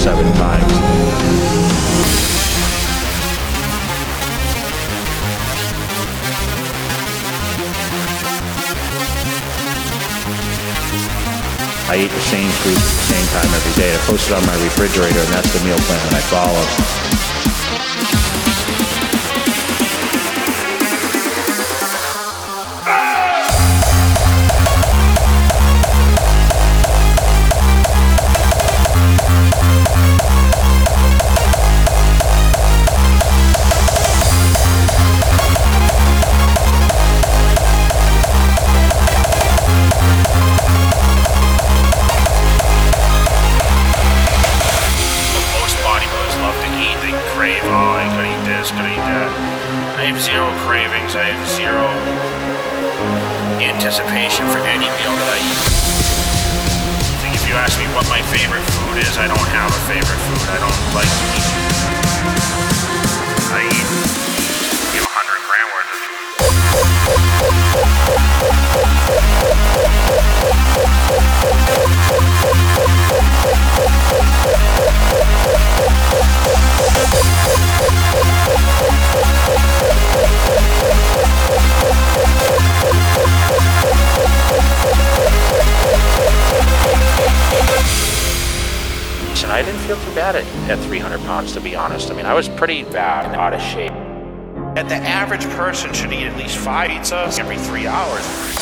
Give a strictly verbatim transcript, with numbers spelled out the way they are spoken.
seven times. I eat the same food at the same time every day. I post it on my refrigerator, and that's the meal plan that I follow. I have zero cravings. I have zero anticipation for any meal that I eat. I think if you ask me what my favorite food is, I don't have a favorite food. I don't like to eat. I eat, you know, one hundred gram worth of I didn't feel too bad at, at three hundred pounds, to be honest. I mean, I was pretty bad and out of shape. And the average person should eat at least five pizzas every three hours.